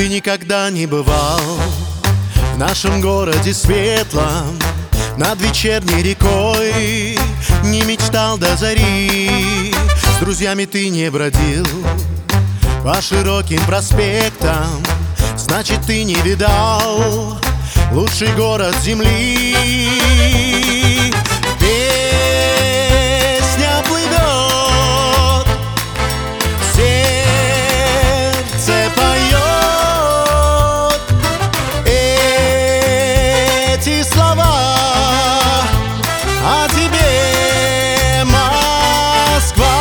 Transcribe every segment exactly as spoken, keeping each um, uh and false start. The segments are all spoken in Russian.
Ты никогда не бывал в нашем городе светлом, над вечерней рекой не мечтал до зари. С друзьями ты не бродил по широким проспектам, значит, ты не видал лучший город земли. Песня плывет, сердце поет эти слова о тебе, Москва.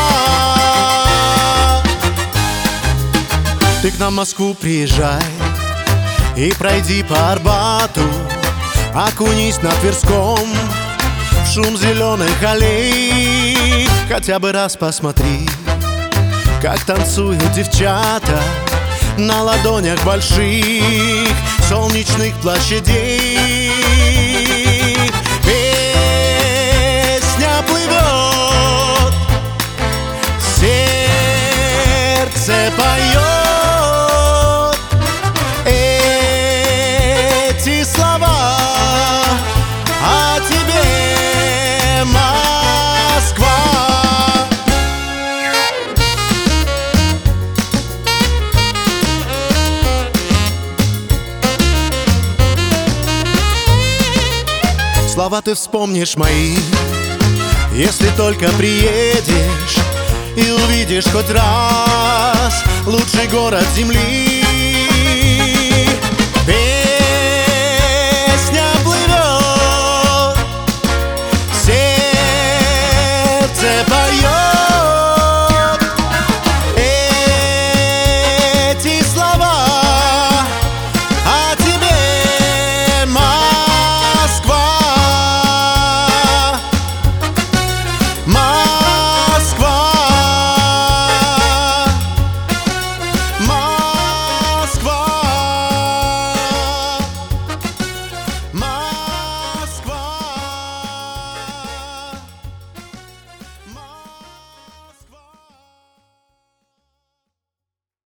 Ты к нам в Москву приезжай и пройди по Арбату, окунись на Тверском в шум зеленых аллей. Хотя бы раз посмотри, как танцуют девчата на ладонях больших солнечных площадей. Песня плывет, сердце поет эти слова о тебе, Москва. Слова ты вспомнишь мои, если только приедешь и увидишь хоть раз лучший город земли.